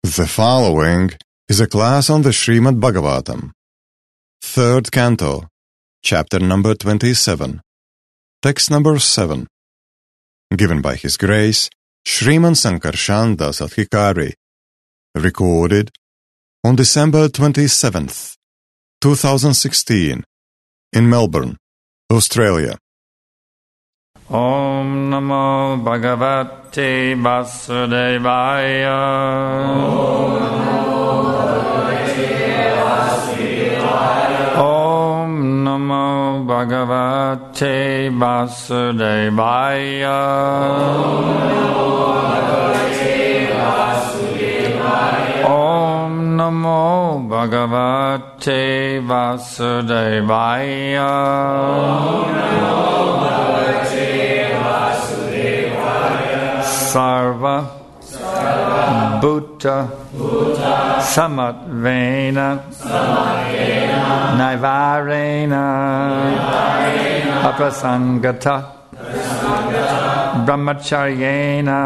The following is a class on the Srimad Bhagavatam, 3rd Canto, Chapter number 27, Text number 7, given by His Grace, Shriman Sankarshan Das Adhikari, recorded on December 27th, 2016, in Melbourne, Australia. Om Namo Bhagavate Vasudevaya. Om Namo Bhagavate Vasudevaya. Om Namo Bhagavate Vasudevaya. Sarva Bhuta Samatvena Naivarena Aprasangata Brahmacharyena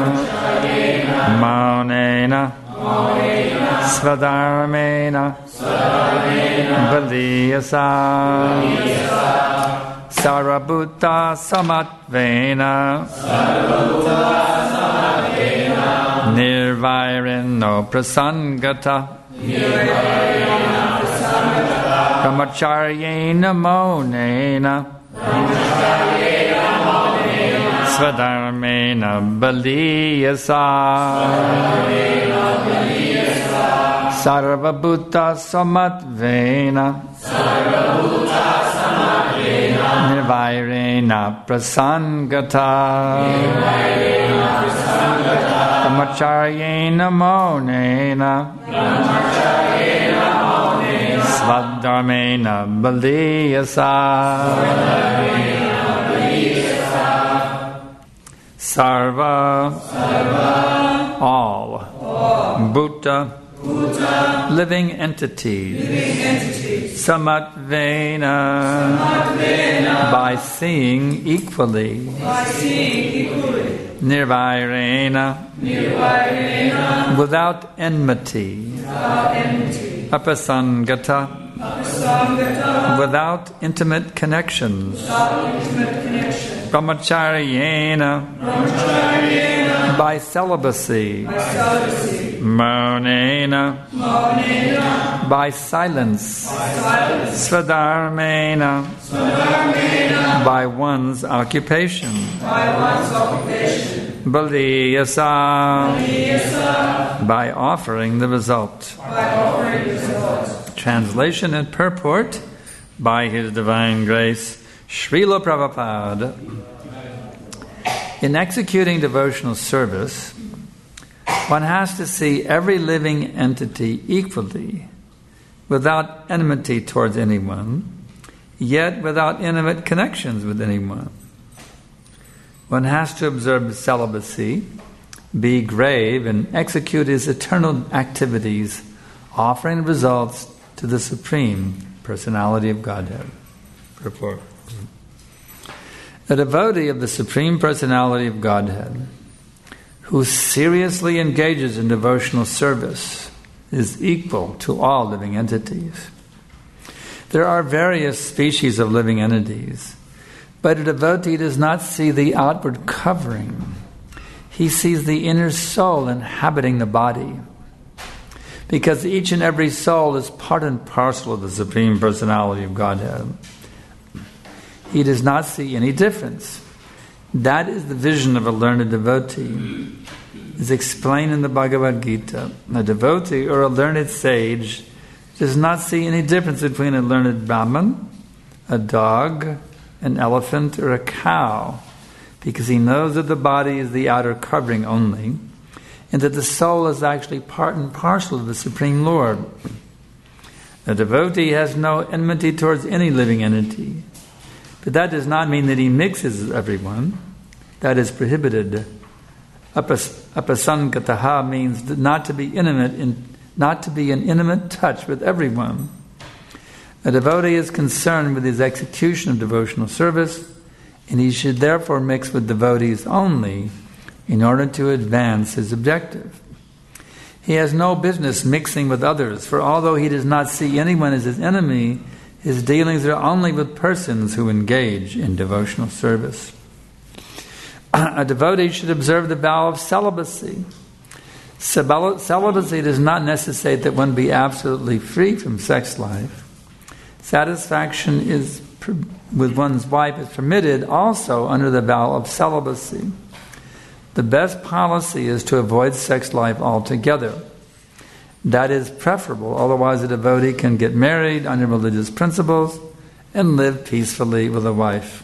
Maunena Svadharmena Baliyasa Sarabhuta Samatvena Nirvaireno Prasangata Brahmacharyena Maunena Svadharmena Baliyasa Sarvabhuta Samatvena Nirvairena Prasangata Brahmacharyena Maunena Svadharmena Baliyasa Sarva all Bhuta living entities Samatvena by seeing equally Nirvairena without enmity Apasangata without intimate connections Brahmacharyena by celibacy Maunena by silence Svadharmena by one's occupation Baliyasa by offering the result. Translation and purport by His Divine Grace Srila Prabhupada. In executing devotional service, one has to see every living entity equally, without enmity towards anyone, yet without intimate connections with anyone. One has to observe celibacy, be grave, and execute his eternal activities, offering results to the Supreme Personality of Godhead. Purport. A devotee of the Supreme Personality of Godhead who seriously engages in devotional service is equal to all living entities. There are various species of living entities, but a devotee does not see the outward covering. He sees the inner soul inhabiting the body, because each and every soul is part and parcel of the Supreme Personality of Godhead. He does not see any difference. That is the vision of a learned devotee. Is explained in the Bhagavad Gita. A devotee or a learned sage does not see any difference between a learned Brahman, a dog, an elephant, or a cow, because he knows that the body is the outer covering only, and that the soul is actually part and parcel of the Supreme Lord. A devotee has no enmity towards any living entity, but that does not mean that he mixes with everyone. That is prohibited. Apasangataha means not to be intimate, not to be in intimate touch with everyone. A devotee is concerned with his execution of devotional service, and he should therefore mix with devotees only in order to advance his objective. He has no business mixing with others, for although he does not see anyone as his enemy, his dealings are only with persons who engage in devotional service. A devotee should observe the vow of celibacy. Celibacy does not necessitate that one be absolutely free from sex life. Satisfaction with one's wife is permitted also under the vow of celibacy. The best policy is to avoid sex life altogether. That is preferable, otherwise a devotee can get married under religious principles and live peacefully with a wife.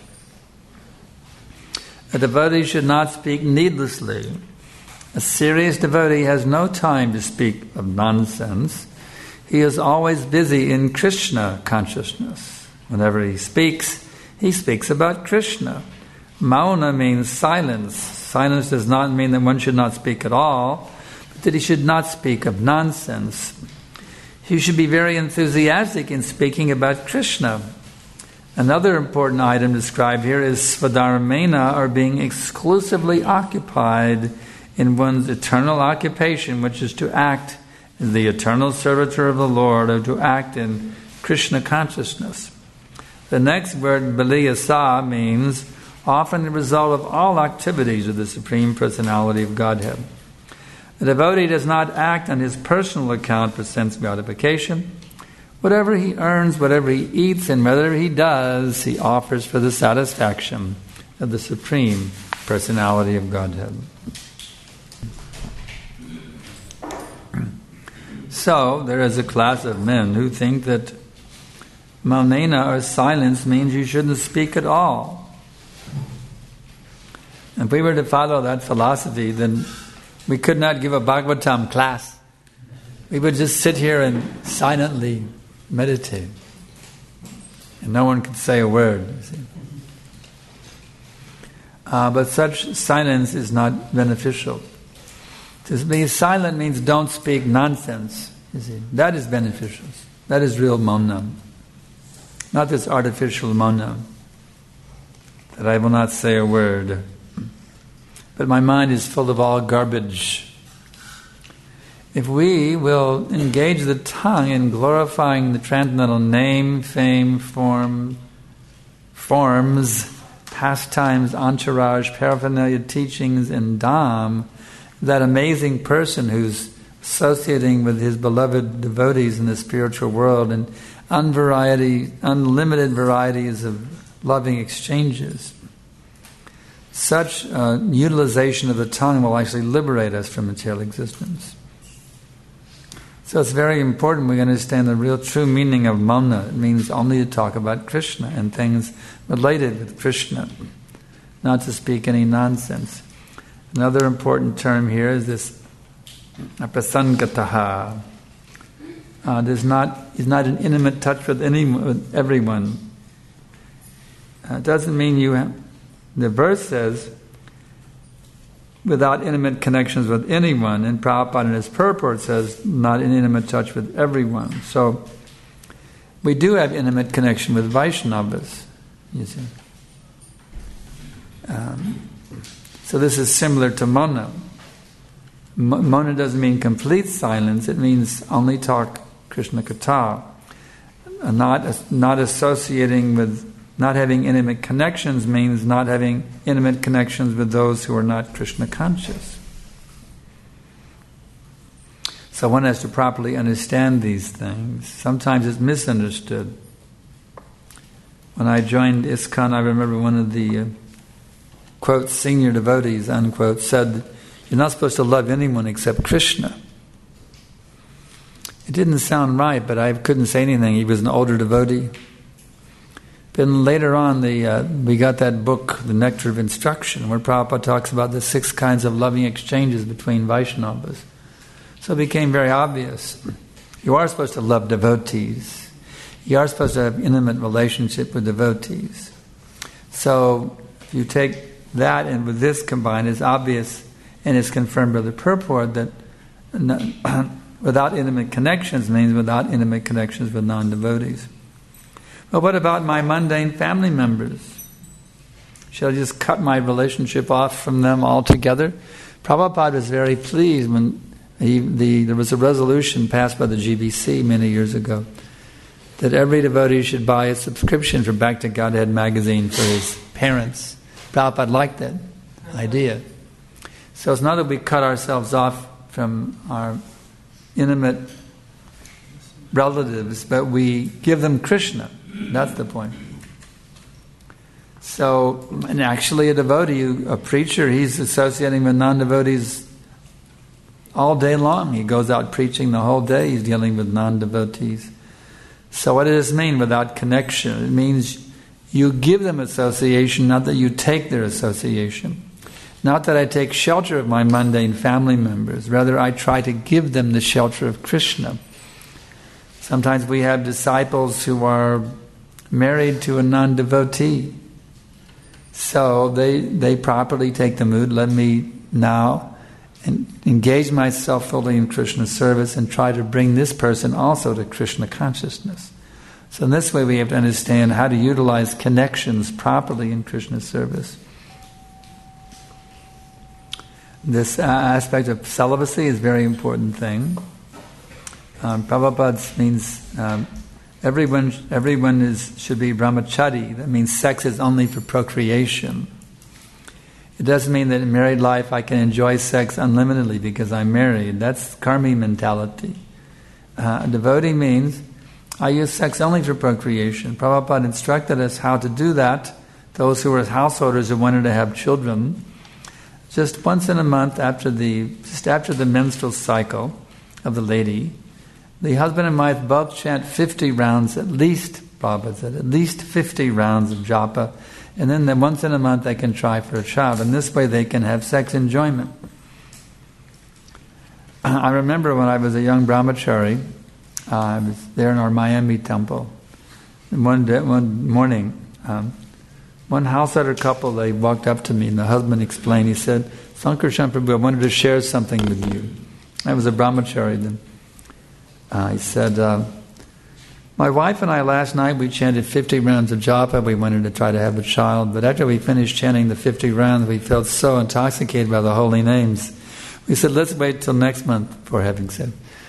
A devotee should not speak needlessly. A serious devotee has no time to speak of nonsense. He is always busy in Krishna consciousness. Whenever he speaks about Krishna. Mauna means silence. Silence does not mean that one should not speak at all, but that he should not speak of nonsense. He should be very enthusiastic in speaking about Krishna. Another important item described here is svadharmena, or being exclusively occupied in one's eternal occupation, which is to act as the eternal servitor of the Lord, or to act in Krishna consciousness. The next word, baliyasa, means often the result of all activities of the Supreme Personality of Godhead. The devotee does not act on his personal account for sense gratification. Whatever he earns, whatever he eats, and whatever he does, he offers for the satisfaction of the Supreme Personality of Godhead. So, there is a class of men who think that maunena, or silence, means you shouldn't speak at all. If we were to follow that philosophy, then we could not give a Bhagavatam class. We would just sit here and silently meditate. And no one could say a word. You see. But such silence is not beneficial. To be silent means don't speak nonsense. You see. That is beneficial. That is real mauna. Not this artificial mauna. That I will not say a word. But my mind is full of all garbage. If we will engage the tongue in glorifying the transcendental name, fame, forms, pastimes, entourage, paraphernalia, teachings, and dham, that amazing person who's associating with his beloved devotees in the spiritual world and unlimited varieties of loving exchanges, such utilization of the tongue will actually liberate us from material existence. So it's very important we understand the real true meaning of mauna. It means only to talk about Krishna and things related with Krishna, not to speak any nonsense. Another important term here is this prasangataha. Is not in intimate touch with everyone. It doesn't mean you have. The verse says, without intimate connections with anyone, and Prabhupada in his purport says, not in intimate touch with everyone. So, we do have intimate connection with Vaishnavas, you see. So this is similar to mauna. Mauna doesn't mean complete silence, it means only talk Krishna Katha. Not associating with, not having intimate connections means not having intimate connections with those who are not Krishna conscious. So one has to properly understand these things. Sometimes it's misunderstood. When I joined ISKCON, I remember one of the quote, senior devotees, unquote, said, "You're not supposed to love anyone except Krishna." It didn't sound right, but I couldn't say anything. He was an older devotee. Then later on, we got that book, The Nectar of Instruction, where Prabhupada talks about the 6 kinds of loving exchanges between Vaishnavas. So it became very obvious. You are supposed to love devotees. You are supposed to have intimate relationship with devotees. So if you take that and with this combined, it's obvious and it's confirmed by the purport that without intimate connections means without intimate connections with non-devotees. Well, what about my mundane family members? Shall I just cut my relationship off from them altogether? Prabhupada was very pleased when There was a resolution passed by the GBC many years ago that every devotee should buy a subscription for Back to Godhead magazine for his parents. Prabhupada liked that idea. So it's not that we cut ourselves off from our intimate relatives, but we give them Krishna. That's the point. So, and actually a devotee, a preacher, he's associating with non-devotees all day long. He goes out preaching the whole day. He's dealing with non-devotees. So what does this mean without connection? It means you give them association, not that you take their association. Not that I take shelter of my mundane family members. Rather, I try to give them the shelter of Krishna. Sometimes we have disciples who are married to a non-devotee. So they properly take the mood. Let me now engage myself fully in Krishna service and try to bring this person also to Krishna consciousness. So in this way we have to understand how to utilize connections properly in Krishna service. This aspect of celibacy is a very important thing. Prabhupada means everyone should be brahmachari. That means sex is only for procreation. It doesn't mean that in married life I can enjoy sex unlimitedly because I'm married. That's karmi mentality. Devotee means I use sex only for procreation. Prabhupada instructed us how to do that. Those who were householders who wanted to have children, just once in a month after the menstrual cycle of the lady, the husband and wife both chant 50 rounds at least, Prabhupada said, at least 50 rounds of japa, and then once in a month they can try for a child. And this way they can have sex enjoyment. I remember when I was a young brahmachari, I was there in our Miami temple. And one morning, one householder couple, they walked up to me and the husband explained, he said, Sankarshan Prabhu, I wanted to share something with you. I was a brahmachari then. He said, my wife and I last night, we chanted 50 rounds of japa. We wanted to try to have a child. But after we finished chanting the 50 rounds, we felt so intoxicated by the holy names. We said, let's wait till next month before having sex.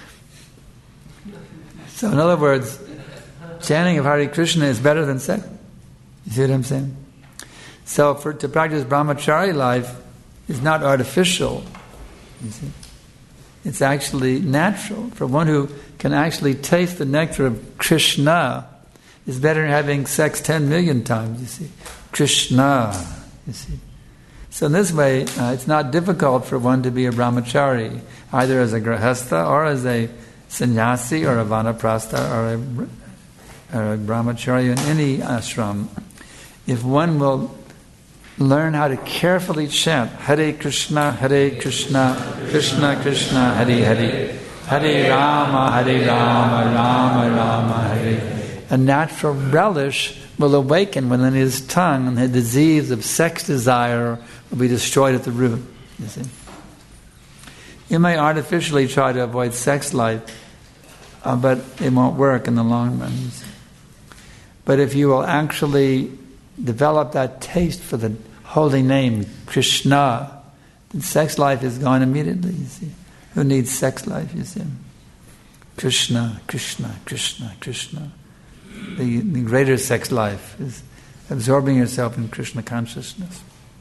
So in other words, chanting of Hare Krishna is better than sex. You see what I'm saying? So to practice brahmachari life is not artificial. You see? It's actually natural. For one who can actually taste the nectar of Krishna, is better than having sex 10 million times, you see. Krishna, you see. So in this way, it's not difficult for one to be a brahmachari, either as a grahastha or as a sannyasi or a vanaprastha or a brahmachari in any ashram. If one will learn how to carefully chant Hare Krishna, Krishna Krishna, Hare Hare, Hare Rama, Rama Rama, Hare. A natural relish will awaken within his tongue, and the disease of sex desire will be destroyed at the root. You see, you may artificially try to avoid sex life, but it won't work in the long run. You see. But if you will actually develop that taste for the holy name Krishna, then sex life is gone immediately. You see, who needs sex life? You see, Krishna, Krishna, Krishna, Krishna. The greater sex life is absorbing yourself in Krishna consciousness.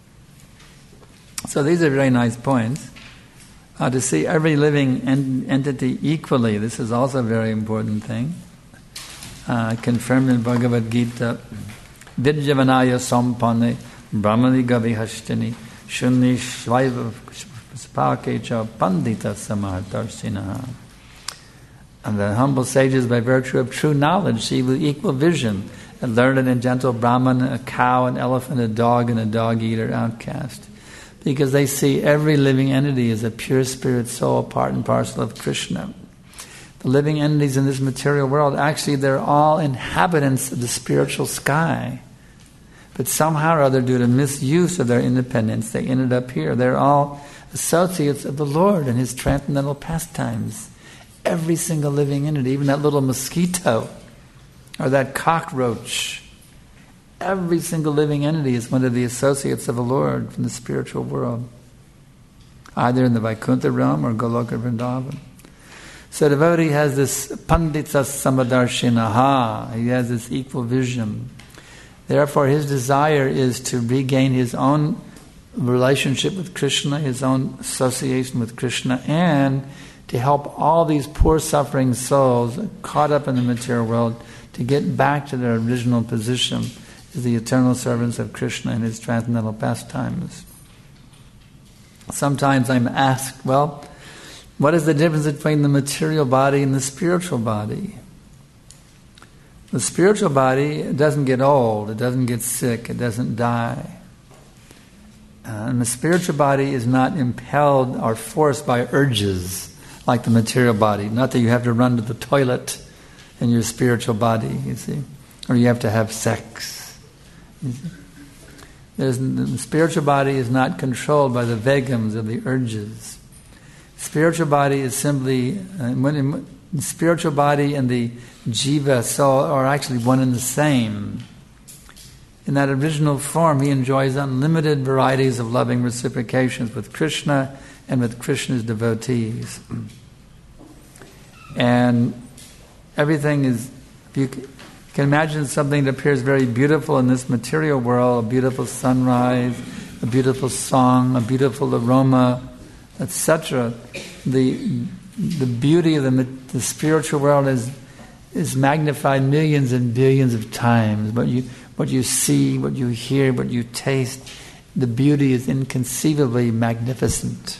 So these are very nice points. To see every living entity equally, this is also a very important thing. Confirmed in Bhagavad Gita, Vidyavanaya Sampanne Brahmani Gavihashtini Shunni Shvaiva Spakecha Pandita Samahartarsinaha. And the humble sages, by virtue of true knowledge, see with equal vision a learned and gentle Brahman, a cow, an elephant, a dog, and a dog-eater outcast. Because they see every living entity as a pure spirit soul, part and parcel of Krishna. The living entities in this material world, actually they're all inhabitants of the spiritual sky. But somehow or other, due to misuse of their independence, they ended up here. They're all associates of the Lord and His transcendental pastimes. Every single living entity, even that little mosquito or that cockroach, every single living entity is one of the associates of the Lord from the spiritual world. either in the Vaikuntha realm or Goloka Vrindavan. So the devotee has this pandita samadarshinaha, he has this equal vision. Therefore his desire is to regain his own relationship with Krishna, his own association with Krishna, and to help all these poor suffering souls caught up in the material world to get back to their original position as the eternal servants of Krishna and his transcendental pastimes. Sometimes I'm asked, well, what is the difference between the material body and the spiritual body? The spiritual body doesn't get old, it doesn't get sick, it doesn't die. And the spiritual body is not impelled or forced by urges like the material body. Not that you have to run to the toilet in your spiritual body, you see, or you have to have sex. You see. The spiritual body is not controlled by the vegams or the urges. Spiritual body is simply, the spiritual body and the jiva soul are actually one and the same. In that original form, he enjoys unlimited varieties of loving reciprocations with Krishna and with Krishna's devotees. And everything is, you can imagine something that appears very beautiful in this material world, a beautiful sunrise, a beautiful song, a beautiful aroma, etc. The beauty of the spiritual world is magnified millions and billions of times. What you see, what you hear, what you taste, the beauty is inconceivably magnificent.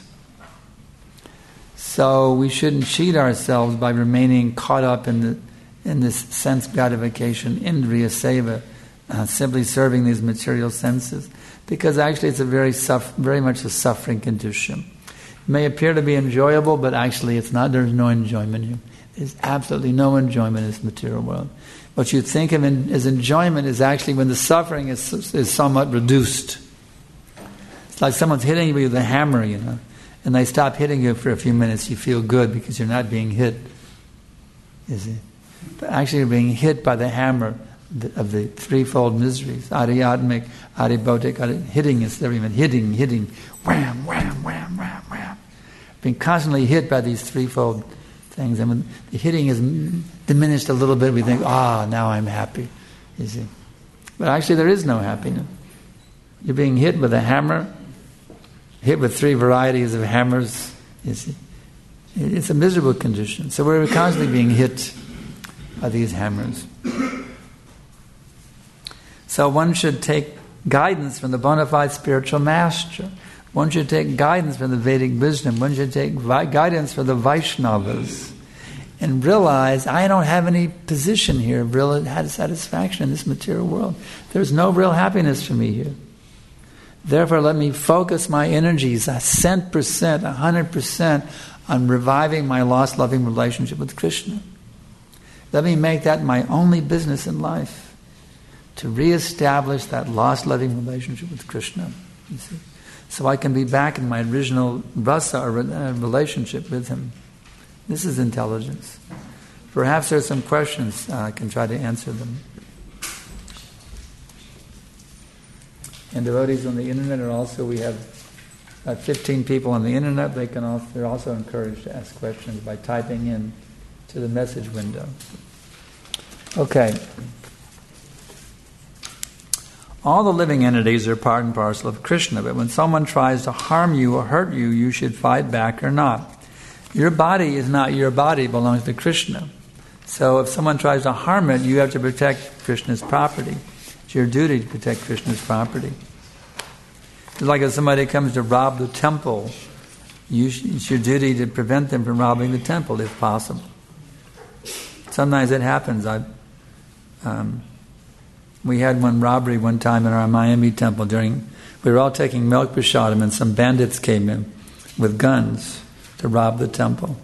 So we shouldn't cheat ourselves by remaining caught up in this sense gratification, indriya seva, simply serving these material senses, because actually it's a very much a suffering condition. It may appear to be enjoyable, but actually it's not. There's no enjoyment here. There's absolutely no enjoyment in this material world. What you think of as enjoyment is actually when the suffering is somewhat reduced. It's like someone's hitting you with a hammer, and they stop hitting you for a few minutes. You feel good because you're not being hit. You see? But actually you're being hit by the hammer of the threefold miseries. Adhyatmic, adhibautic, hitting is everything. Hitting, wham, wham, wham, wham, wham. Being constantly hit by these threefold things. And when the hitting is diminished a little bit, we think, now I'm happy. You see. But actually there is no happiness. You're being hit with a hammer, hit with three varieties of hammers. You see. It's a miserable condition. So we're constantly being hit by these hammers. So one should take guidance from the bona fide spiritual master. One should take guidance from the Vedic wisdom. One should take guidance from the Vaishnavas and realize I don't have any position here of real satisfaction in this material world. There's no real happiness for me here. Therefore, let me focus my energies 100% on reviving my lost loving relationship with Krishna. Let me make that my only business in life, to reestablish that lost loving relationship with Krishna. You see? So I can be back in my original rasa or relationship with him. This is intelligence. Perhaps there are some questions. I can try to answer them. And devotees on the internet are also, we have 15 people on the internet. They're also encouraged to ask questions by typing in to the message window. Okay. All the living entities are part and parcel of Krishna, but when someone tries to harm you or hurt you, you should fight back or not. Your body is not your body, it belongs to Krishna. So if someone tries to harm it, you have to protect Krishna's property. It's your duty to protect Krishna's property. It's like if somebody comes to rob the temple, it's your duty to prevent them from robbing the temple if possible. Sometimes it happens. We had one robbery one time in our Miami temple. We were all taking milk prasadam, and some bandits came in with guns to rob the temple.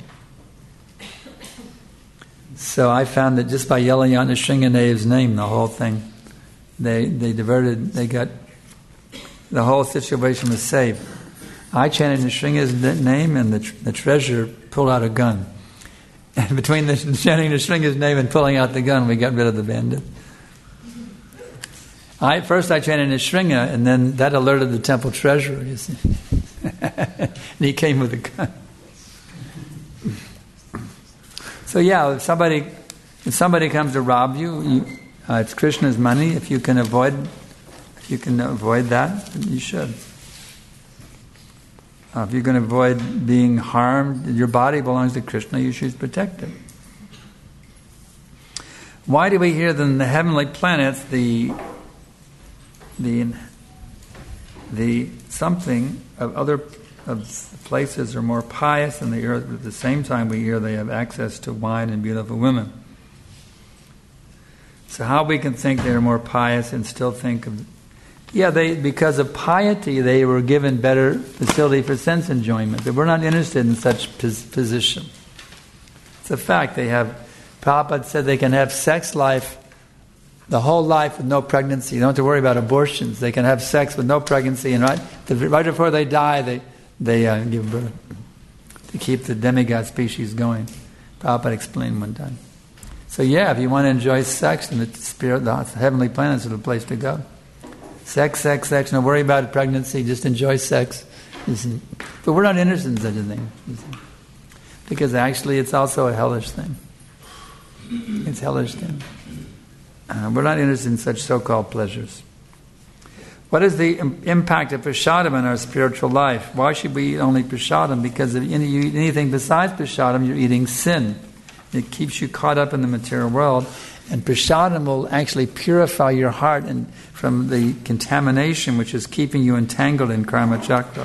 So I found that just by yelling out Nrsingadeva's name, the whole thing, they got, the whole situation was saved. I chanted Nrsinga's name, and the treasurer pulled out a gun. And between chanting Nrsinga's name and pulling out the gun, we got rid of the bandit. First I chanted Nrsinga, and then that alerted the temple treasurer, you see. And he came with a gun. So yeah, if somebody comes to rob you, it's Krishna's money. If you can avoid that, then you should. If you can avoid being harmed, your body belongs to Krishna. You should protect it. Why do we hear that in the heavenly planets the something of other of places are more pious than the earth, but at the same time we hear they have access to wine and beautiful women? So how we can think they're more pious and still think of... because of piety they were given better facility for sense enjoyment. But we're not interested in such position. It's a fact. Prabhupada said they can have sex life, the whole life with no pregnancy. You don't have to worry about abortions. They can have sex with no pregnancy, and right before they die, they give birth to keep the demigod species going. Prabhupada explained one time. So if you want to enjoy sex, then the heavenly planets are the place to go. Sex. No worry about pregnancy. Just enjoy sex. But we're not interested in such a thing. Because actually it's also a hellish thing. It's hellish thing. We're not interested in such so-called pleasures. What is the impact of prasadam in our spiritual life? Why should we eat only prasadam? Because if you eat anything besides prasadam, you're eating sin. It keeps you caught up in the material world. And prasadam will actually purify your heart from the contamination which is keeping you entangled in karma chakra.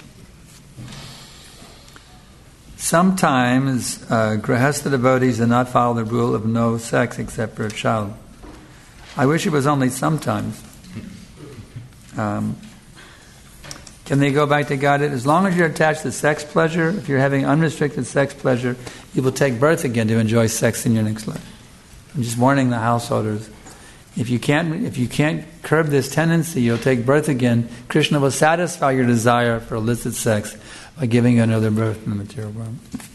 Sometimes grihastha devotees do not follow the rule of no sex except for a child. I wish it was only sometimes. Can they go back to Godhead? As long as you're attached to sex pleasure, if you're having unrestricted sex pleasure, you will take birth again to enjoy sex in your next life. I'm just warning the householders. If you can't curb this tendency, you'll take birth again. Krishna will satisfy your desire for illicit sex by giving you another birth in the material world.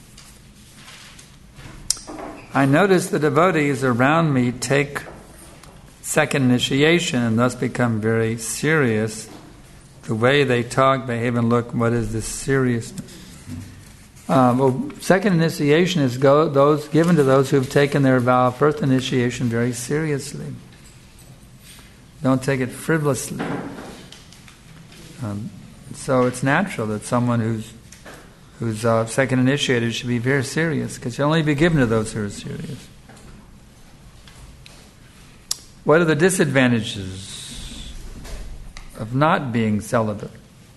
I notice the devotees around me take second initiation and thus become very serious. The way they talk, behave, and look, what is this seriousness? Second initiation is given to those who have taken their vow of first initiation very seriously. Don't take it frivolously. So it's natural that someone who's second initiated should be very serious, because you'll only be given to those who are serious. What are the disadvantages of not being celibate?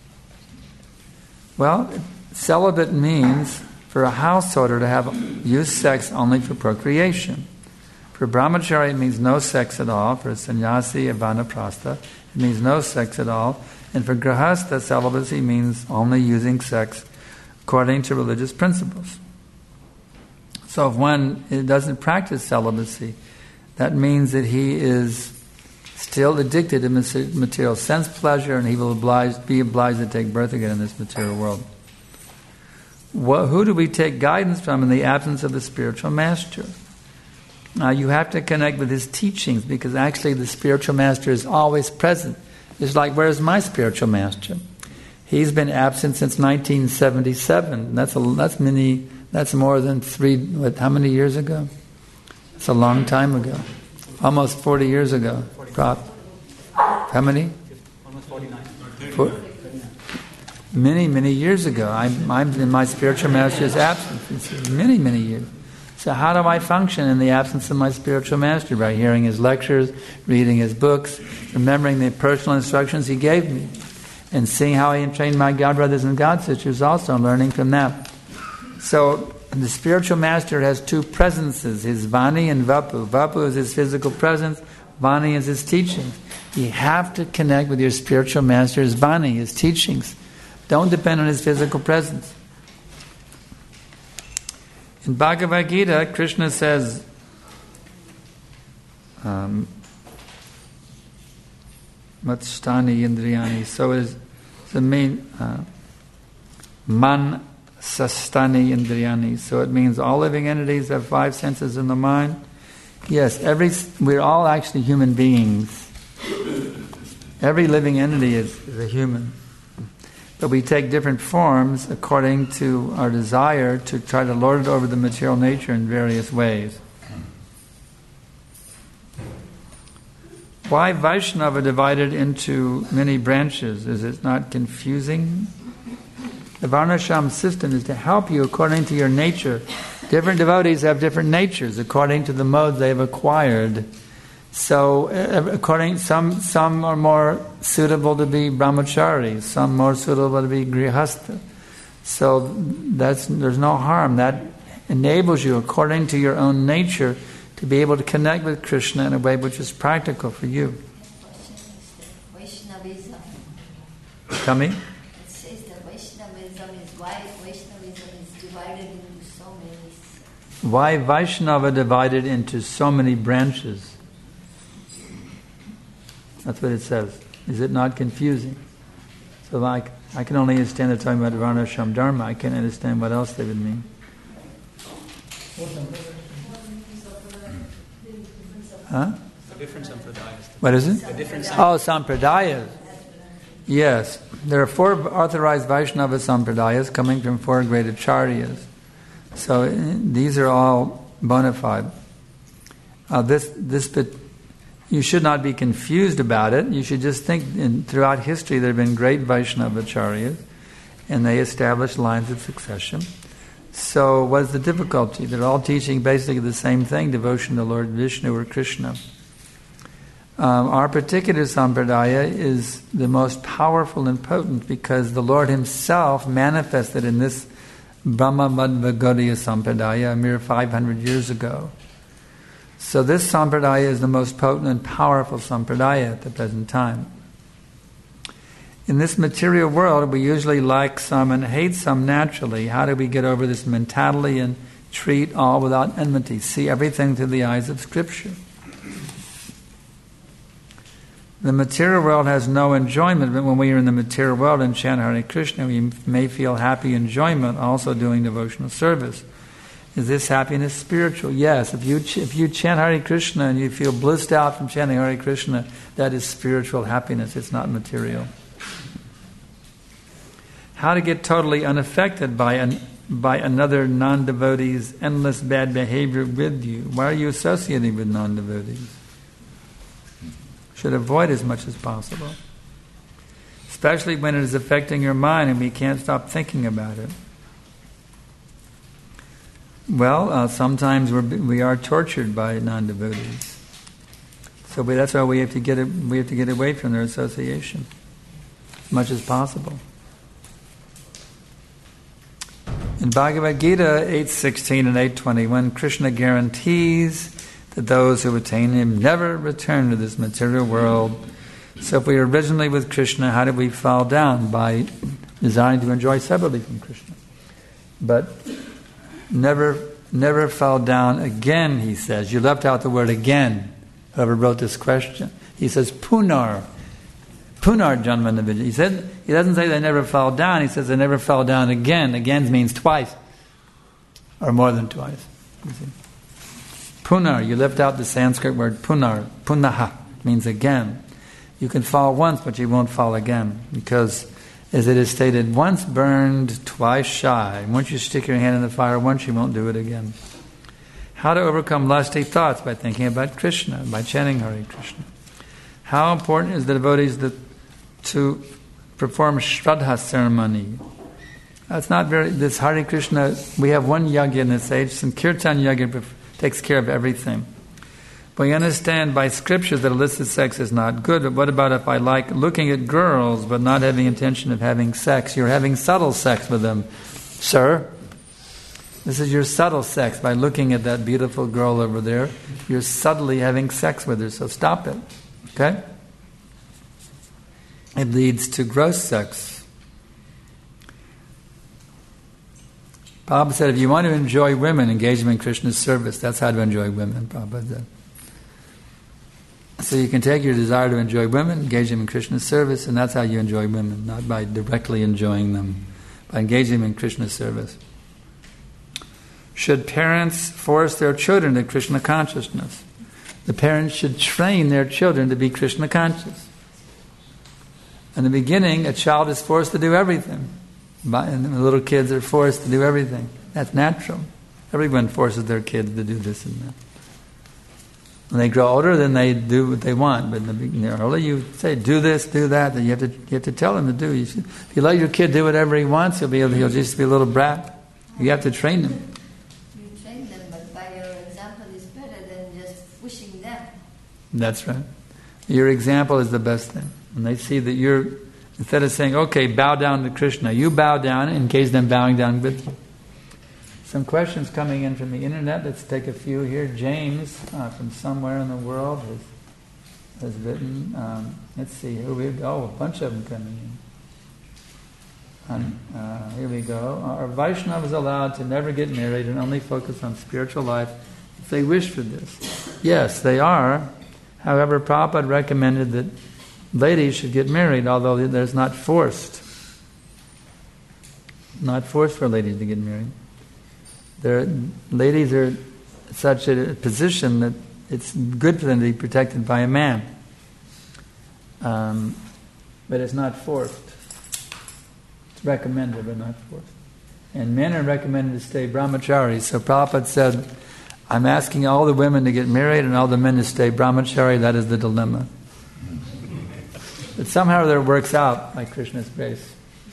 Well, celibate means for a householder to use sex only for procreation. For brahmachari, it means no sex at all. For sannyasi, vanaprastha, it means no sex at all. And for grihastha, celibacy means only using sex according to religious principles. So if one doesn't practice celibacy, that means that he is still addicted to material sense pleasure, and he will be obliged to take birth again in this material world. Who do we take guidance from in the absence of the spiritual master? Now you have to connect with his teachings, because actually the spiritual master is always present. It's like, where's my spiritual master? He's been absent since 1977. That's more than how many years ago? It's a long time ago. Almost 40 years ago. How many? Almost 49. Many years ago. I'm in my spiritual master's absence. It's many years. So how do I function in the absence of my spiritual master? By hearing his lectures, reading his books, remembering the personal instructions he gave me, and seeing how he trained my God brothers and God sisters also, and learning from them. So the spiritual master has two presences, his Vani and Vapu. Vapu is his physical presence, Vani is his teachings. You have to connect with your spiritual master's Vani, his teachings. Don't depend on his physical presence. In Bhagavad Gita, Krishna says, Matstani Indriyani. So it is the main Man Sastani Indriyani. So it means all living entities have five senses in the mind. Yes, we're all actually human beings. Every living entity is a human. But we take different forms according to our desire to try to lord it over the material nature in various ways. Why Vaishnava divided into many branches? Is it not confusing? The Varnashram system is to help you according to your nature. Different devotees have different natures according to the modes they've acquired. So, some are more suitable to be brahmacharis, some more suitable to be grihastha. So there's no harm. That enables you, according to your own nature, to be able to connect with Krishna in a way which is practical for you. Vaishnavism. Tell me? It says that Vaishnavism is why Vaishnavism is divided into so many. Why Vaishnava divided into so many branches? That's what it says. Is it not confusing? So I can only understand they're talking about Varnashram Dharma. I can't understand what else they would mean. Huh? Different sampradayas. What is it? Sampradayas. Yes. There are 4 authorized Vaishnava sampradayas coming from 4 great acharyas. So these are all bona fide. You should not be confused about it. You should just think throughout history there have been great Vaishnava acharyas and they established lines of succession. So what's the difficulty? They're all teaching basically the same thing, devotion to Lord Vishnu or Krishna. Our particular sampradaya is the most powerful and potent because the Lord Himself manifested in this Brahma Madhva Gaudiya sampradaya a mere 500 years ago. So this sampradaya is the most potent and powerful sampradaya at the present time. In this material world, we usually like some and hate some naturally. How do we get over this mentality and treat all without enmity? See everything through the eyes of Scripture. The material world has no enjoyment, but when we are in the material world and chant Hare Krishna, we may feel happy enjoyment also doing devotional service. Is this happiness spiritual? Yes. If you chant Hare Krishna and you feel blissed out from chanting Hare Krishna, that is spiritual happiness. It's not material. How to get totally unaffected by another non-devotee's endless bad behavior with you? Why are you associating with non-devotees? Should avoid as much as possible. Especially when it is affecting your mind and we can't stop thinking about it. Well, sometimes we are tortured by non-devotees. So that's why we have to get away from their association as much as possible. In Bhagavad Gita 8:16 and 8:21, Krishna guarantees that those who attain Him never return to this material world. So if we were originally with Krishna, how did we fall down? By desiring to enjoy separately from Krishna. But never fall down again, he says. You left out the word again, whoever wrote this question. He says punar janma nivijja. He doesn't say they never fall down, he says they never fell down again. Again means twice. Or more than twice. You see. Punar, you left out the Sanskrit word punar. Punaha means again. You can fall once, but you won't fall again. Because, as it is stated, once burned, twice shy. Once you stick your hand in the fire once, you won't do it again. How to overcome lusty thoughts? By thinking about Krishna, by chanting Hare Krishna. How important is the devotees to perform Shraddha ceremony? That's not very... This Hare Krishna, we have one yagya in this age, Sankirtan yagya takes care of everything. But we understand by scriptures that illicit sex is not good, but what about if I like looking at girls but not having intention of having sex? You're having subtle sex with them, sir. This is your subtle sex. By looking at that beautiful girl over there, you're subtly having sex with her, so stop it. Okay? It leads to gross sex. Prabhupada said, if you want to enjoy women, engage them in Krishna's service. That's how to enjoy women, Prabhupada said. So you can take your desire to enjoy women, engage them in Krishna's service, and that's how you enjoy women, not by directly enjoying them, by engaging them in Krishna's service. Should parents force their children to Krishna consciousness? The parents should train their children to be Krishna conscious. In the beginning, a child is forced to do everything. And the little kids are forced to do everything. That's natural. Everyone forces their kids to do this and that. When they grow older, then they do what they want. But in the beginning, early, you say, do this, do that. Then you have to tell them to do. If you let your kid do whatever he wants, he'll just be a little brat. You have to train him. You train them, but by your example is better than just pushing them. That's right. Your example is the best thing. When they see that you're, instead of saying, okay, bow down to Krishna, you bow down and engage them bowing down with you. Some questions coming in from the internet. Let's take a few here. James, from somewhere in the world, has written. Let's see. Here we go. A bunch of them coming in. Here we go. Are Vaishnavas allowed to never get married and only focus on spiritual life if they wish for this? Yes, they are. However, Prabhupada recommended that ladies should get married, although there's not forced. Not forced for ladies to get married. Ladies are such a position that it's good for them to be protected by a man. But it's not forced. It's recommended, but not forced. And men are recommended to stay brahmacharis. So Prabhupada said, I'm asking all the women to get married and all the men to stay brahmachari. That is the dilemma. But somehow that works out by Krishna's grace.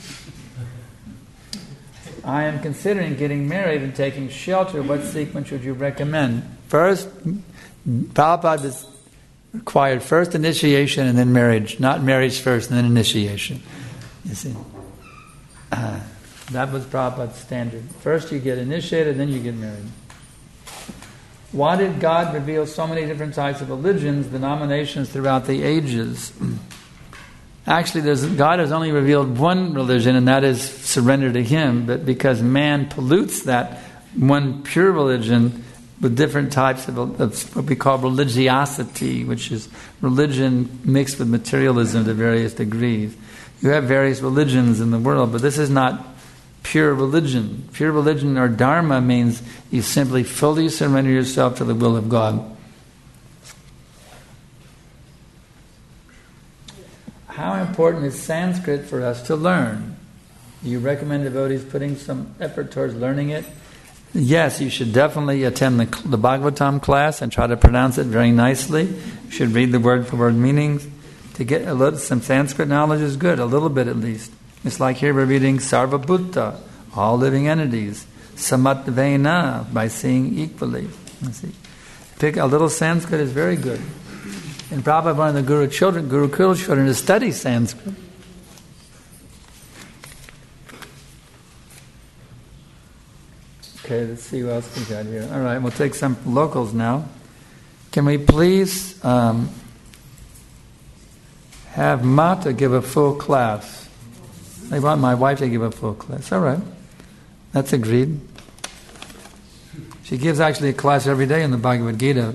I am considering getting married and taking shelter. What sequence should you recommend? First, Prabhupada has required first initiation and then marriage. Not marriage first and then initiation. You see. That was Prabhupada's standard. First you get initiated, then you get married. Why did God reveal so many different types of religions, denominations throughout the ages? Actually, God has only revealed one religion, and that is surrender to Him. But because man pollutes that one pure religion with different types of what we call religiosity, which is religion mixed with materialism to various degrees. You have various religions in the world, but this is not pure religion. Pure religion or dharma means you simply fully surrender yourself to the will of God. How important is Sanskrit for us to learn? Do you recommend devotees putting some effort towards learning it? Yes, you should definitely attend the Bhagavatam class and try to pronounce it very nicely. You should read the word-for-word meanings. To get some Sanskrit knowledge is good, a little bit at least. It's like here we're reading Sarva Bhutta, all living entities. Samatvena, by seeing equally. Pick a little Sanskrit is very good. And Prabhupada wanted the Gurukul children to study Sanskrit. Okay, let's see what else we got here. All right, we'll take some locals now. Can we please have Mata give a full class? I want my wife to give a full class. All right, that's agreed. She gives actually a class every day in the Bhagavad Gita.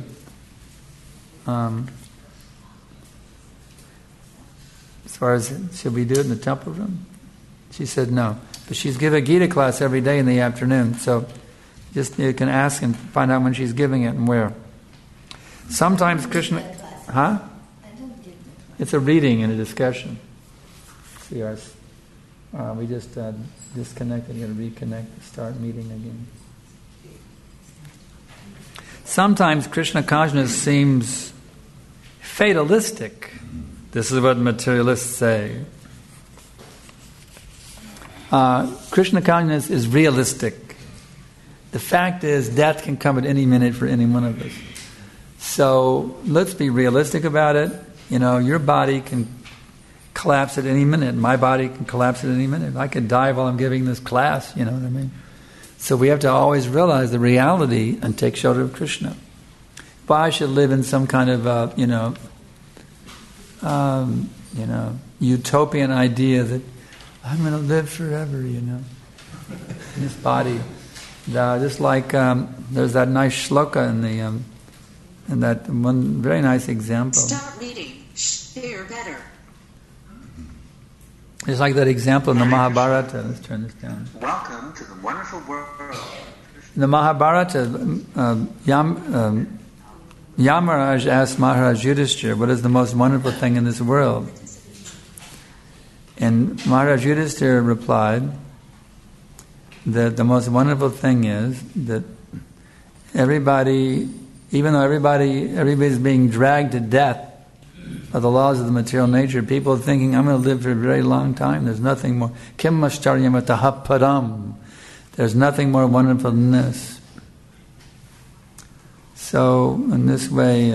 As far as, should we do it in the temple room? She said no. But she's giving a Gita class every day in the afternoon. So just you can ask and find out when she's giving it and where. Sometimes Krishna... Huh? I don't give them. It's a reading and a discussion. See ours. We just disconnected. We're going to reconnect, start meeting again. Sometimes Krishna consciousness seems fatalistic. This is what materialists say. Krishna consciousness is realistic. The fact is, death can come at any minute for any one of us. So let's be realistic about it. You know, your body can collapse at any minute. My body can collapse at any minute. I could die while I'm giving this class. You know what I mean? So we have to always realize the reality and take shelter of Krishna. Why I should live in some kind of utopian idea that I'm going to live forever, in this body. Just like there's that nice shloka in that one very nice example. Start reading. Share better. It's like that example in the Mahabharata. Let's turn this down. Welcome to the wonderful world. In the Mahabharata, Yamaraj asked Maharaj Yudhishthira, what is the most wonderful thing in this world? And Maharaj Yudhishthira replied that the most wonderful thing is that everybody, even though everybody's being dragged to death by the laws of the material nature, people are thinking, I'm going to live for a very long time. There's nothing more. Kim Mascharyamataha Padam. There's nothing more wonderful than this. So, in this way,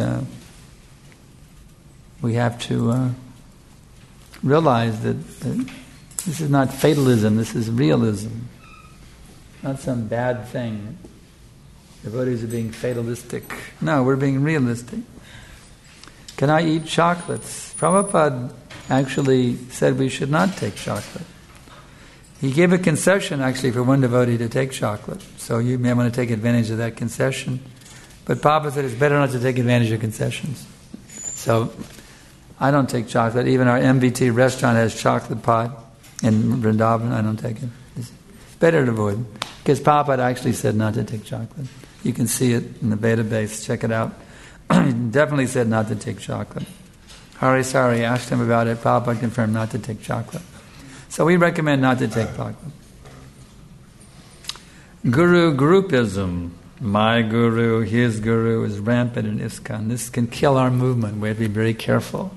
we have to realize that this is not fatalism, this is realism. Not some bad thing. Devotees are being fatalistic. No, we're being realistic. Can I eat chocolates? Prabhupada actually said we should not take chocolate. He gave a concession actually for one devotee to take chocolate. So you may want to take advantage of that concession. But Prabhupada said it's better not to take advantage of concessions. So I don't take chocolate. Even our MVT restaurant has chocolate pie in Vrindavan. I don't take it. It's better to avoid. Because Prabhupada actually said not to take chocolate. You can see it in the database. Check it out. He definitely said not to take chocolate. Hari Sari asked him about it. Prabhupada confirmed not to take chocolate. So we recommend not to take chocolate. Guru groupism. My guru, his guru is rampant in ISKCON. This can kill our movement. We have to be very careful.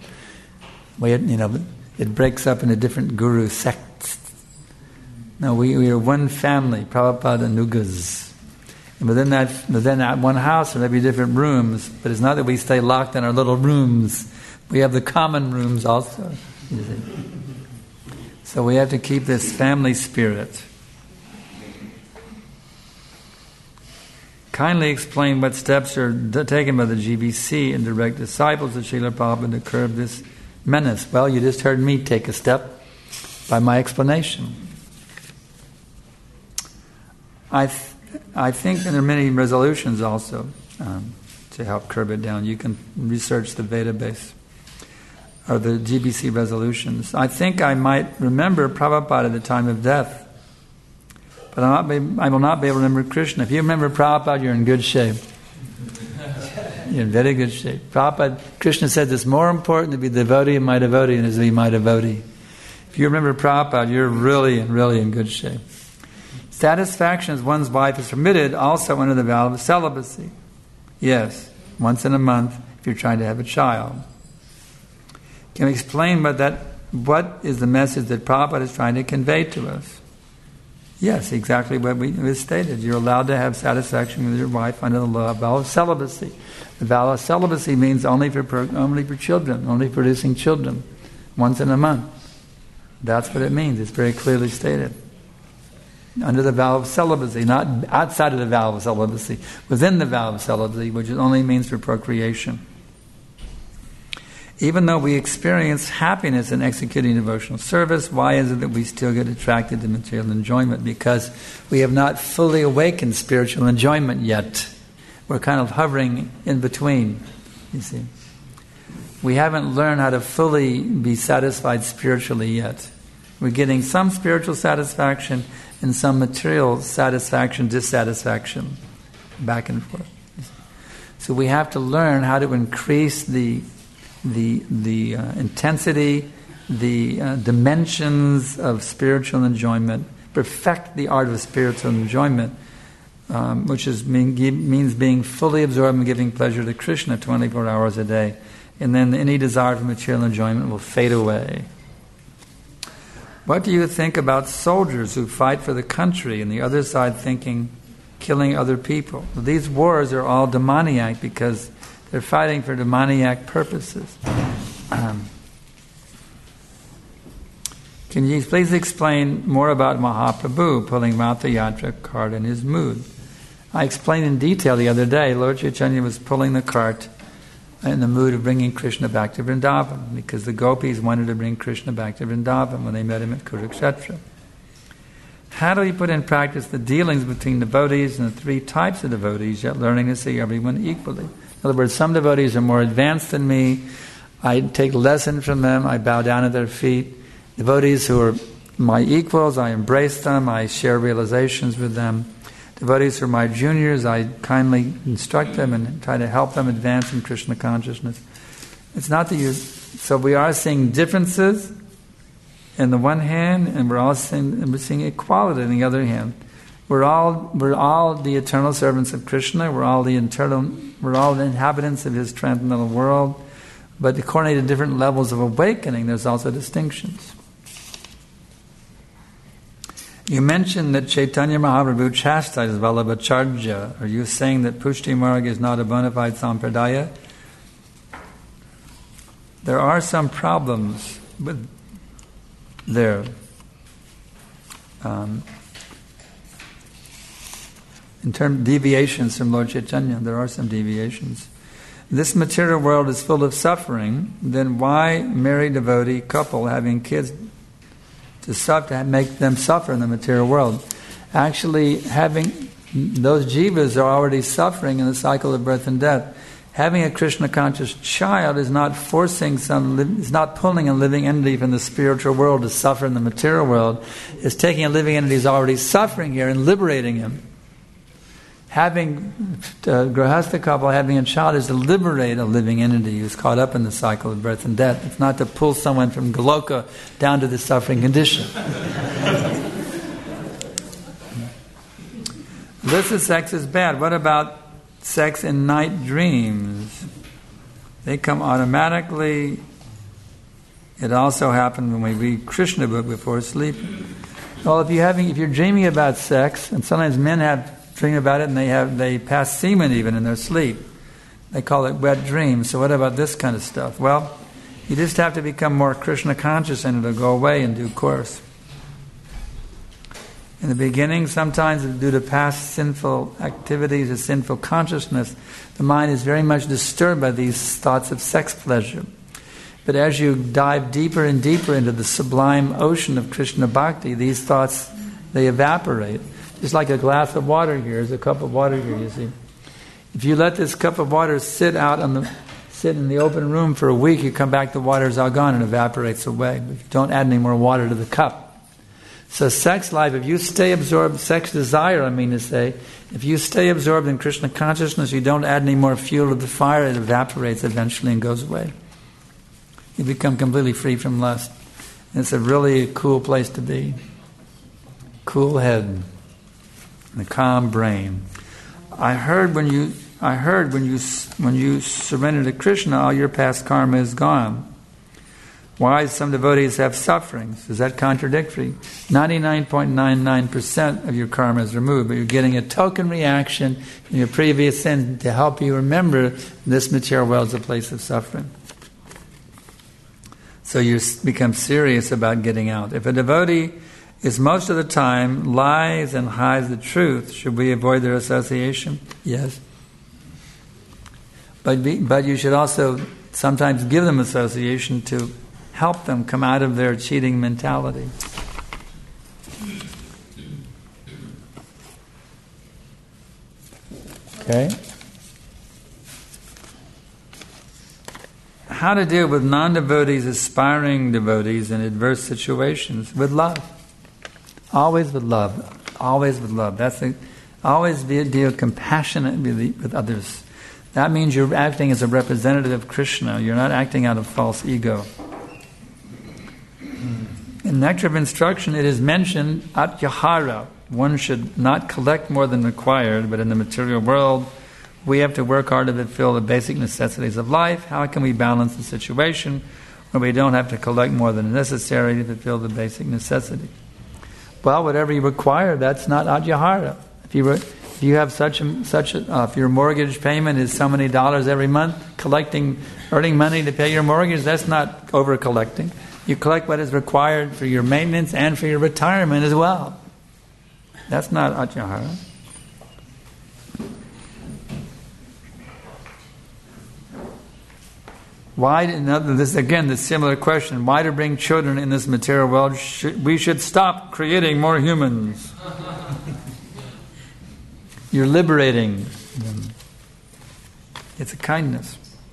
It breaks up into different guru sects. No, we are one family, Prabhupada Nugas. And within that one house there may be different rooms, but it's not that we stay locked in our little rooms. We have the common rooms also. You see. So we have to keep this family spirit. Kindly explain what steps are taken by the GBC and direct disciples of Srila Prabhupada to curb this menace. Well, you just heard me take a step by my explanation. I think there are many resolutions also to help curb it down. You can research the database or the GBC resolutions. I think I might remember Prabhupada at the time of death. But I will not be able to remember Krishna. If you remember Prabhupada, you're in good shape. You're in very good shape. Prabhupada, Krishna said it's more important to be devotee of my devotee than to be my devotee. If you remember Prabhupada, you're really, really in good shape. Satisfaction as one's wife is permitted also under the vow of celibacy. Yes, once in a month if you're trying to have a child. Can we explain what is the message that Prabhupada is trying to convey to us? Yes, exactly what we stated. You're allowed to have satisfaction with your wife under the vow of celibacy. The vow of celibacy means only for children, only producing children, once in a month. That's what it means. It's very clearly stated. Under the vow of celibacy, not outside of the vow of celibacy, within the vow of celibacy, which only means for procreation. Even though we experience happiness in executing devotional service, why is it that we still get attracted to material enjoyment? Because we have not fully awakened spiritual enjoyment yet. We're kind of hovering in between, you see. We haven't learned how to fully be satisfied spiritually yet. We're getting some spiritual satisfaction and some material satisfaction, dissatisfaction, back and forth. So we have to learn how to increase the intensity, the dimensions of spiritual enjoyment, perfect the art of spiritual enjoyment, which means being fully absorbed and giving pleasure to Krishna 24 hours a day. And then any desire for material enjoyment will fade away. What do you think about soldiers who fight for the country and the other side killing other people? Well, these wars are all demoniac because they're fighting for demoniac purposes. Can you please explain more about Mahaprabhu pulling Ratha Yatra cart in his mood? I explained in detail the other day. Lord Chaitanya was pulling the cart in the mood of bringing Krishna back to Vrindavan because the gopis wanted to bring Krishna back to Vrindavan when they met him at Kurukshetra. How do we put in practice the dealings between devotees and the three types of devotees, yet learning to see everyone equally? In other words, some devotees are more advanced than me. I take lesson from them. I bow down at their feet. Devotees who are my equals, I embrace them. I share realizations with them. Devotees who are my juniors, I kindly instruct them and try to help them advance in Krishna consciousness. It's not that so we are seeing differences in the one hand, and we're seeing equality in the other hand. We're all the eternal servants of Krishna. We're all the inhabitants of his transcendental world. But according to different levels of awakening, there's also distinctions. You mentioned that Chaitanya Mahaprabhu chastised Vallabhacharya. Are you saying that Pushti Marg is not a bona fide sampradaya? There are some problems with there. In terms of deviations from Lord Chaitanya, there are some deviations. This material world is full of suffering. Then why married devotee couple having kids to make them suffer in the material world? Actually, having those jivas are already suffering in the cycle of birth and death. Having a Krishna conscious child is not is not pulling a living entity from the spiritual world to suffer in the material world. It's taking a living entity who's already suffering here and liberating him. Having a grahastha couple, having a child, is to liberate a living entity who's caught up in the cycle of birth and death. It's not to pull someone from Goloka down to the suffering condition. Illicit sex is bad. What about sex in night dreams? They come automatically. It also happens when we read Krishna book before sleeping. Well, if you're dreaming about sex, and sometimes men dream about it, and they pass semen even in their sleep. They call it wet dreams. So what about this kind of stuff? Well, you just have to become more Krishna conscious, and it'll go away in due course. In the beginning, sometimes due to past sinful activities or sinful consciousness, the mind is very much disturbed by these thoughts of sex pleasure. But as you dive deeper and deeper into the sublime ocean of Krishna Bhakti, these thoughts, they evaporate. Just like a glass of water here. There's a cup of water here, you see. If you let this cup of water sit in the open room for a week, you come back, the water's all gone and evaporates away. But you don't add any more water to the cup. So sex life, if you stay absorbed, sex desire, if you stay absorbed in Krishna consciousness, you don't add any more fuel to the fire, it evaporates eventually and goes away. You become completely free from lust. And it's a really cool place to be. Cool head. The calm brain. I heard when you surrender to Krishna, all your past karma is gone. Why some devotees have sufferings? Is that contradictory? 99.99% of your karma is removed, but you're getting a token reaction from your previous sin to help you remember this material world is a place of suffering. So you become serious about getting out. If a devotee is most of the time lies and hides the truth, should we avoid their association? Yes. But you should also sometimes give them association to help them come out of their cheating mentality. Okay? How to deal with non-devotees, aspiring devotees in adverse situations? With love. Always with love. Always with love. Always deal compassionately with others. That means you're acting as a representative of Krishna. You're not acting out of false ego. In Nectar of Instruction, it is mentioned, atyahara. One should not collect more than required, but in the material world, we have to work hard to fulfill the basic necessities of life. How can we balance the situation where we don't have to collect more than necessary to fulfill the basic necessities? Well, whatever you require, that's not atyahara. If you have if your mortgage payment is so many dollars every month, earning money to pay your mortgage, that's not over collecting. You collect what is required for your maintenance and for your retirement as well. That's not atyahara. Why? This again, the similar question. Why to bring children in this material world? We should stop creating more humans. You're liberating them. It's a kindness.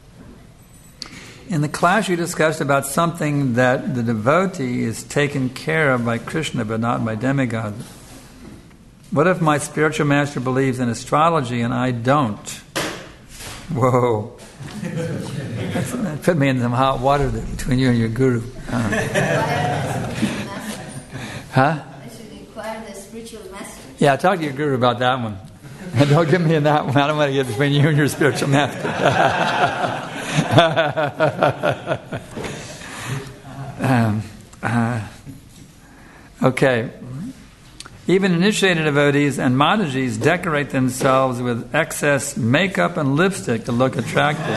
In the class, you discussed about something that the devotee is taken care of by Krishna, but not by demigods. What if my spiritual master believes in astrology and I don't? Whoa. That put me in some hot water there between you and your guru. Huh? I should inquire the spiritual master. Yeah, talk to your guru about that one. And don't get me in that one. I don't want to get between you and your spiritual master. Okay. Even initiated devotees and Madhajis decorate themselves with excess makeup and lipstick to look attractive.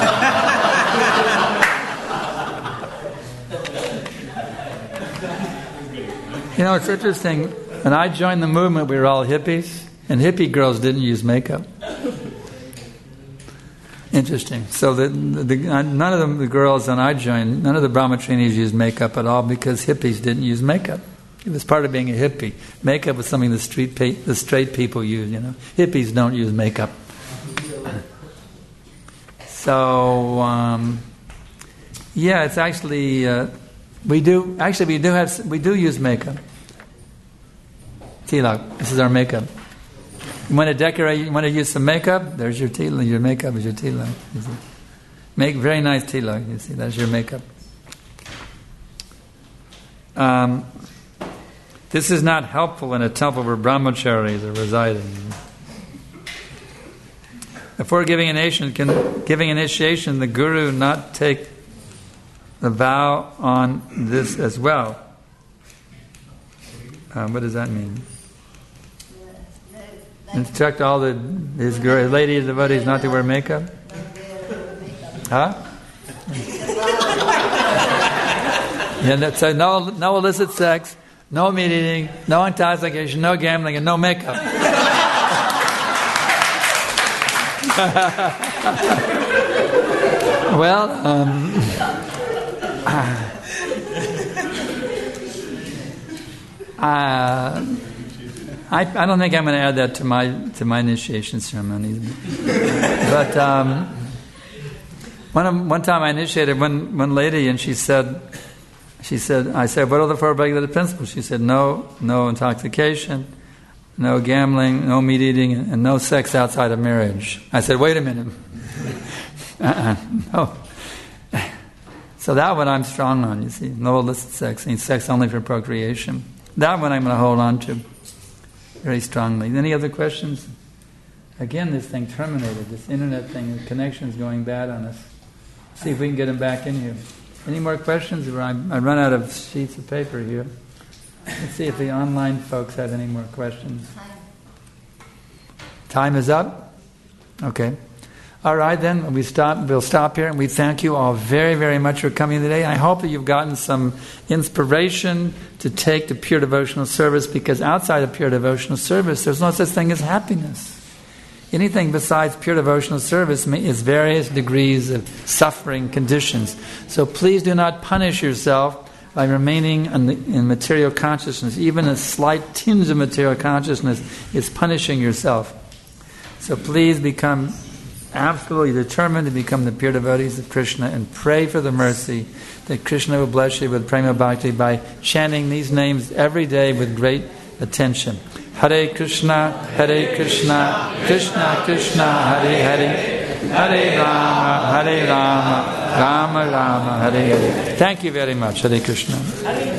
You know, it's interesting. When I joined the movement, we were all hippies, and hippie girls didn't use makeup. Interesting. So none of the girls when I joined, none of the brahmacharis used makeup at all because hippies didn't use makeup. It was part of being a hippie. Makeup was something the straight people use. You know, hippies don't use makeup. So yeah, it's actually we do use makeup. Tilak. This is our makeup. You want to decorate? You want to use some makeup? There's your tilak. Your makeup is your tilak. Make very nice tilak. You see, that's your makeup. This is not helpful in a temple where brahmacharis are residing. Before giving initiation, the guru not take the vow on this as well. What does that mean? Instruct all his lady devotees not to wear makeup? Huh? Yeah, so no illicit sex, no meat eating, no intoxication, no gambling, and no makeup. Well, I don't think I'm going to add that to my initiation ceremony. But one time I initiated one lady, and she said, I said, what are the 4 regulative principles? She said, no intoxication, no gambling, no meat eating, and no sex outside of marriage. I said, wait a minute. No. So that one I'm strong on, you see. No illicit sex, and sex only for procreation. That one I'm going to hold on to very strongly. Any other questions? Again, this thing terminated. This internet thing, the connection's going bad on us. See if we can get them back in here. Any more questions? I run out of sheets of paper here. Let's see if the online folks have any more questions. Time is up? Okay. All right, then we'll stop here, and we thank you all very, very much for coming today. I hope that you've gotten some inspiration to take to pure devotional service, because outside of pure devotional service, there's no such thing as happiness. Anything besides pure devotional service is various degrees of suffering conditions. So please do not punish yourself by remaining in material consciousness. Even a slight tinge of material consciousness is punishing yourself. So please become absolutely determined to become the pure devotees of Krishna, and pray for the mercy that Krishna will bless you with prema bhakti by chanting these names every day with great attention. Hare Krishna, Krishna Krishna, Hare Hare, Hare Rama, Rama Rama, Hare Hare. Thank you very much. Hare Krishna.